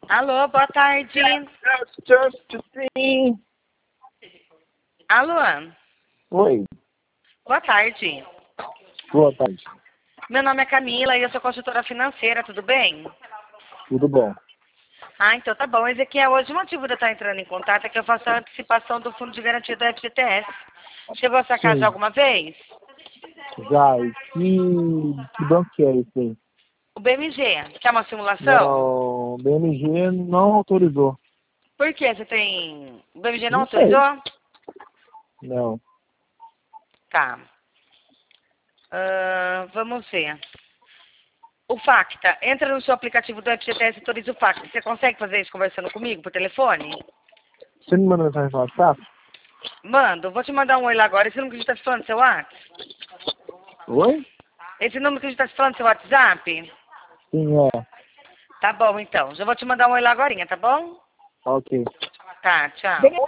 Alô, boa tarde. Sim. Alô, Oi, boa tarde. boa tarde. Meu nome é Camila e eu sou consultora financeira, tudo bem? Tudo bom? Ah, então tá bom. Esse aqui é hoje o motivo de eu estar entrando em contato é que eu faço a antecipação do fundo de garantia do FGTS. Chegou a sua casa Sim, alguma vez? já. E que banco que é esse aí? O BMG, quer uma simulação? Não, BMG não autorizou. Por que você tem... O BMG não Não sei. autorizou? Não. Tá. Vamos ver. O Facta, entra no seu aplicativo do FGTS e autoriza o Facta. Você consegue fazer isso conversando comigo por telefone? Você me mandou mensagem no WhatsApp? Mando, vou te mandar um oi lá agora. Esse número que a gente tá se falando, seu WhatsApp? Oi? Esse número que a gente tá se falando, seu WhatsApp? Sim, é. Tá bom, então. Já vou te mandar um oi lá agorinha, tá bom? Ok. Tá, tchau.